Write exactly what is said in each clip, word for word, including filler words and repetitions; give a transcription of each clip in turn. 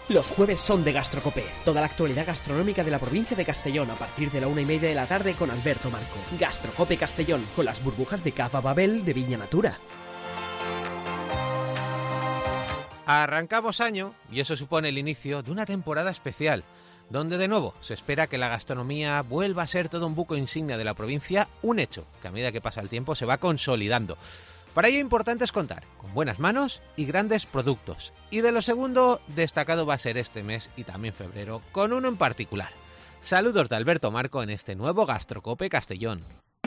Los jueves son de Gastrocope, toda la actualidad gastronómica de la provincia de Castellón a partir de la una y media de la tarde con Alberto Marco. Gastrocope Castellón, con las burbujas de Cava Babel de Viña Natura. Arrancamos año y eso supone el inicio de una temporada especial, donde de nuevo se espera que la gastronomía vuelva a ser todo un buco insignia de la provincia, un hecho que a medida que pasa el tiempo se va consolidando. Para ello importante es contar con buenas manos y grandes productos. Y de lo segundo, destacado va a ser este mes y también febrero, con uno en particular. Saludos de Alberto Marco en este nuevo Gastrocope Castellón.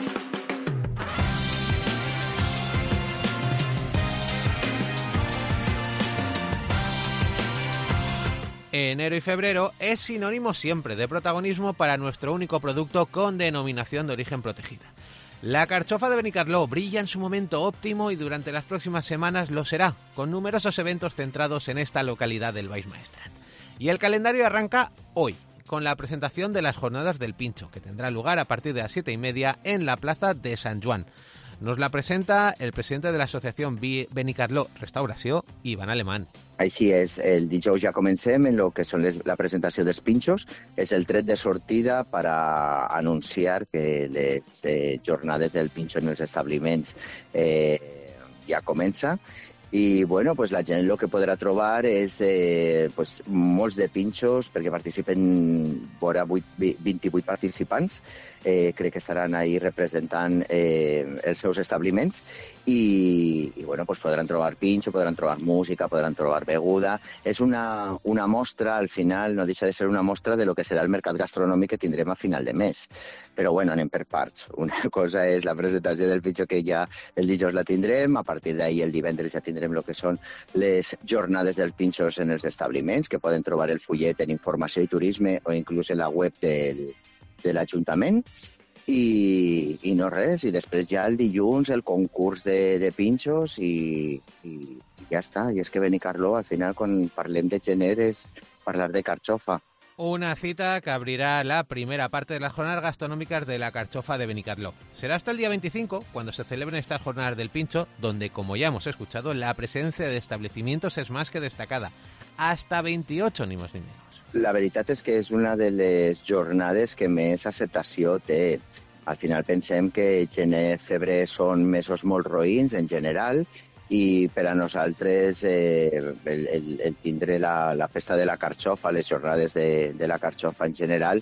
Enero y febrero es sinónimo siempre de protagonismo para nuestro único producto con denominación de origen protegida. La carchofa de Benicarló brilla en su momento óptimo y durante las próximas semanas lo será, con numerosos eventos centrados en esta localidad del Baix Maestrat. Y el calendario arranca hoy, con la presentación de las Jornadas del Pincho, que tendrá lugar a partir de las siete y media en la plaza de Sant Joan. Nos la presenta el presidente de la asociación Benicarló Restauració, Iván Alemán. Així és, el dijous ja comencem en lo que són les, la presentació dels pinxos. És el tret de sortida per a anunciar que les eh, jornades del pinxo en els establiments eh, ja comença. I bueno, pues la gent el que podrà trobar és eh, pues, molts de pinxos, perquè participen vora vint-i-vuit participants. Eh, crec que estaran ahí representant eh, els seus establiments i, i bueno, pues podran trobar pinxo, podran trobar música, podran trobar beguda. És una, una mostra, al final no deixa de ser una mostra de lo que serà el mercat gastronòmic que tindrem a final de mes. Però bueno, anem per parts. Una cosa és la presentació del pinxo, que ja el dijous la tindrem, a partir d'ahir el divendres ja tindrem el que són les jornades dels pinxos en els establiments, que poden trobar el fullet en informació i turisme o inclús en la web del de l'Ajuntament, i, i no res, i després ja el dilluns el concurs de, de pinxos i, i, i ja està. I és que Benicarló, al final, quan parlem de gener, és parlar de carchofa. Una cita que abrirá la primera parte de las jornadas gastronómicas de la carchofa de Benicarló. Será hasta el día veinticinco, cuando se celebren estas jornadas del pincho, donde, como ya hemos escuchado, la presencia de establecimientos es más que destacada. Hasta veintiocho, ni más ni menos. La veritat és que és una de les jornades que més acceptació té. Al final pensem que gener, febrer són mesos molt roïns en general, i per a nosaltres eh, el, el, el tindre la, la festa de la carchofa, les jornades de, de la carchofa en general,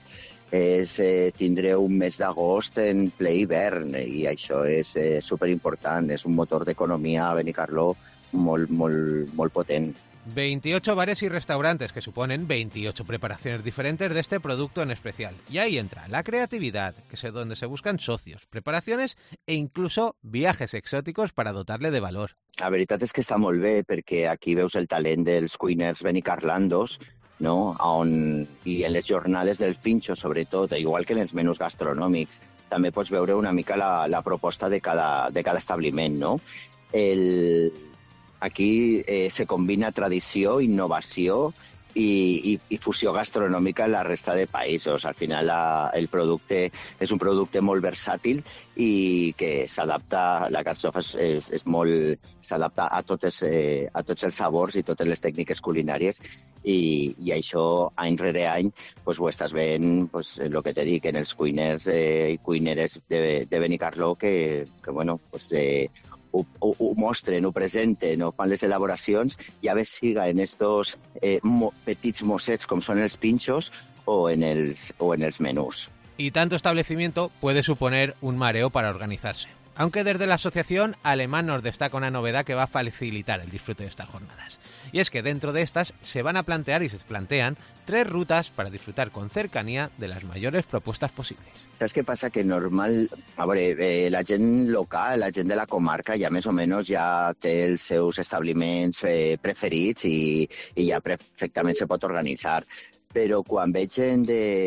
és eh, tindre un mes d'agost en ple hivern, i això és eh, superimportant. És un motor d'economia a Benicarló molt, molt, molt potent. veintiocho bares y restaurantes que suponen veintiocho preparaciones diferentes de este producto en especial. Y ahí entra la creatividad, que es donde se buscan socios, preparaciones e incluso viajes exóticos para dotarle de valor. La veritat és que està molt bé, perquè aquí veus el talent dels cuiners benicarlandos, no? On, i en les jornades del pinxo, sobretot, igual que en els menús gastronòmics, també pots veure una mica la, la proposta de cada, de cada establiment, no? El... Aquí eh, se combina tradició, innovació i, i, i fusió gastronòmica en la resta de països. Al final la, el producte és un producte molt versàtil i que s'adapta, la carchofa és, és, és molt, s'adapta a, totes, eh, a tots els sabors i totes les tècniques culinàries, i, i això any rere any pues, ho estàs veient, pues, el que te dic, en els cuiners eh, i cuineres de, de Benicarló que, que bueno, pues, eh, Ho, ho, ho mostren, ho presenten, ho fan les elaboracions, ja bé siga en estos eh, mo, petits mossets com són els pinxos o en els, o en els menús. Y tanto establecimiento puede suponer un mareo para organizarse. Aunque desde la asociación Alemán nos destaca una novedad que va a facilitar el disfrute de estas jornadas. Y es que dentro de estas se van a plantear y se plantean tres rutas para disfrutar con cercanía de las mayores propuestas posibles. Saps què passa? Que normal... A veure, eh, la gent local, la gent de la comarca ja més o menys ja té els seus establiments eh, preferits i, i ja perfectament se pot organitzar. Però quan veig gent,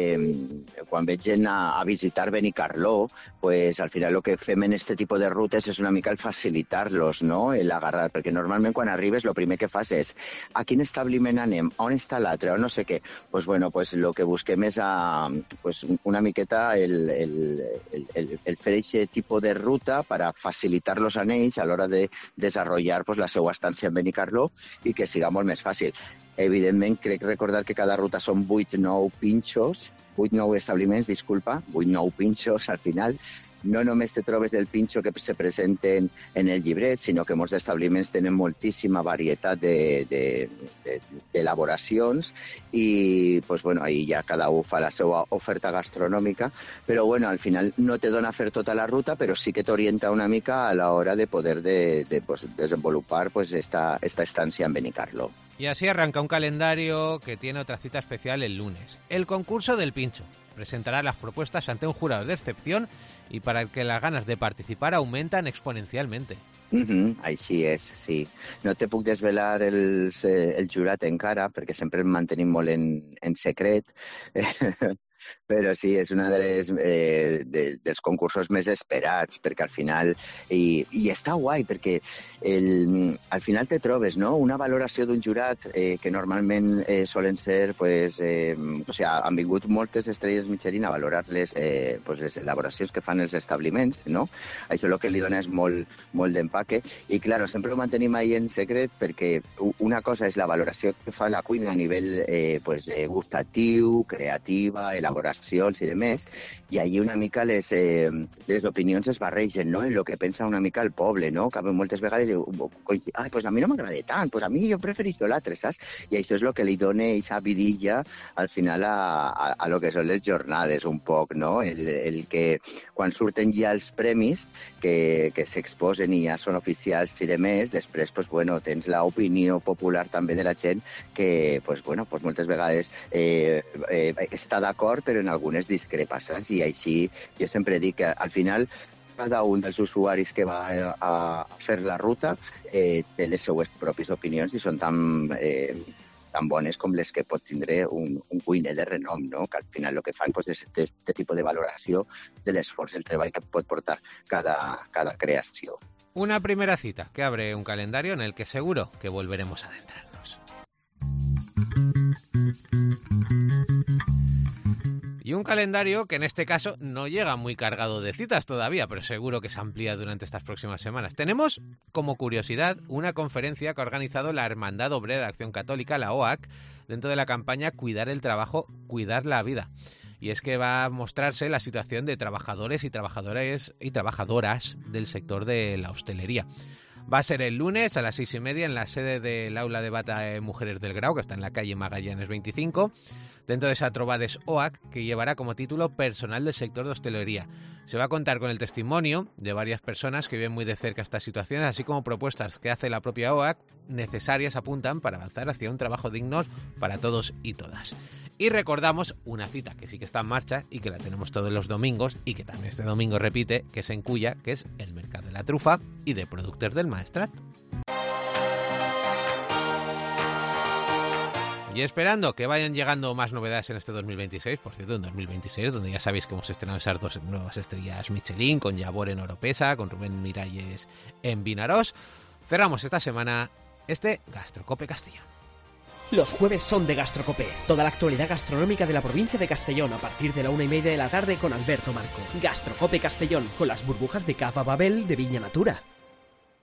de, quan veig gent a, a visitar Benicarló, pues al final el que fem en este tipus de rutes és una mica el facilitar-los, no? El agarrar, perquè normalment quan arribes el primer que fas és a quin establiment anem, on està l'altre, o no sé què. Pues bueno, pues el que busquem és a, pues una miqueta el, el, el, el, el fer aquest tipus de ruta per a facilitar-los a ells a l'hora de desenvolupar pues, la seva estància en Benicarló i que siga molt més fàcil. Evidentment, crec recordar que cada ruta són vuit nou pinxos, vuit nou establiments, disculpa, vuit nou pinxos al final. No només te trobes el pinxo que se presenten en el llibret, sinó que molts establiments tenen moltíssima varietat d'elaboracions i pues, bueno, ahí ja cada un fa la seva oferta gastronòmica, però bueno, al final no te dona a fer tota la ruta, però sí que t'orienta una mica a l'hora de poder de, de, pues, desenvolupar pues, esta, esta estancia en Benicarló. Y así arranca un calendario que tiene otra cita especial el lunes. El concurso del pincho. Presentará las propuestas ante un jurado de excepción y para el que las ganas de participar aumentan exponencialmente. Uh-huh, així és, sí. No te puc desvelar el, el jurat encara, perquè sempre el mantenim molt en, en secret, però sí, és un de eh, de, dels concursos més esperats, perquè al final, i, i està guai, perquè el, al final te trobes, no?, una valoració d'un jurat eh, que normalment eh, solen ser, pues, eh, o sigui, han vingut moltes estrelles Michelin a valorar les, eh, pues, les elaboracions que fan els establiments, no? Això el que li dona és molt, molt d'empaque, i clar, sempre ho mantenim ahí en secret, perquè una cosa és la valoració que fa la cuina a nivell eh, pues, gustatiu, creativa, elaboracions i demés, i allí una mica les, eh, les opinions es barregen, no?, en el que pensa una mica el poble, no? Que moltes vegades diu, ai, pues a mi no m'agrada tant, pues a mi jo prefereixo l'altre, saps? I això és el que li dona aquesta vidilla al final a, a, a lo que són les jornades un poc, no? El, el que quan surten ja els premis que, que s'exposen i ja són oficials i demés, després, pues bueno, tens l'opinió popular també de la gent que, pues bueno, pues moltes vegades eh, eh, està d'acord, però en algunes discrepa, saps? I així jo sempre dic que al final cada un dels usuaris que va a, a fer la ruta eh, té les seues pròpies opinions i són tan, eh, tan bones com les que pot tindre un, un cuiner de renom, no? Que al final el que fan pues, és aquest tipus de valoració de l'esforç, el treball que pot portar cada, cada creació. Una primera cita que abre un calendario en el que seguro que volveremos a adentrarnos. Y un calendario que en este caso no llega muy cargado de citas todavía, pero seguro que se amplía durante estas próximas semanas. Tenemos, como curiosidad, una conferencia que ha organizado la Hermandad Obrera de Acción Católica, la O A C, dentro de la campaña Cuidar el Trabajo, Cuidar la Vida. Y es que va a mostrarse la situación de trabajadores y trabajadoras y trabajadoras del sector de la hostelería. Va a ser el lunes a las seis y media en la sede del Aula de Bata de Mujeres del Grau, que está en la calle Magallanes veinticinco, dentro de esa Trobades O A C, que llevará como título Personal del sector de hostelería. Se va a contar con el testimonio de varias personas que viven muy de cerca estas situaciones, así como propuestas que hace la propia O A C, necesarias apuntan para avanzar hacia un trabajo digno para todos y todas. Y recordamos una cita que sí que está en marcha y que la tenemos todos los domingos y que también este domingo repite, que es en Culla, que es el Mercat de la Trufa y de Productors del Maestrat. Y esperando que vayan llegando más novedades en este dos mil veintiséis, por cierto, en dos mil veintiséis, donde ya sabéis que hemos estrenado esas dos nuevas estrellas Michelin, con Yabor en Oropesa, con Rubén Miralles en Vinarós, cerramos esta semana este Gastrocope Castellón. Los jueves son de Gastrocope, toda la actualidad gastronómica de la provincia de Castellón a partir de la una y media de la tarde con Alberto Marco. Gastrocope Castellón, con las burbujas de Cava Babel de Viña Natura.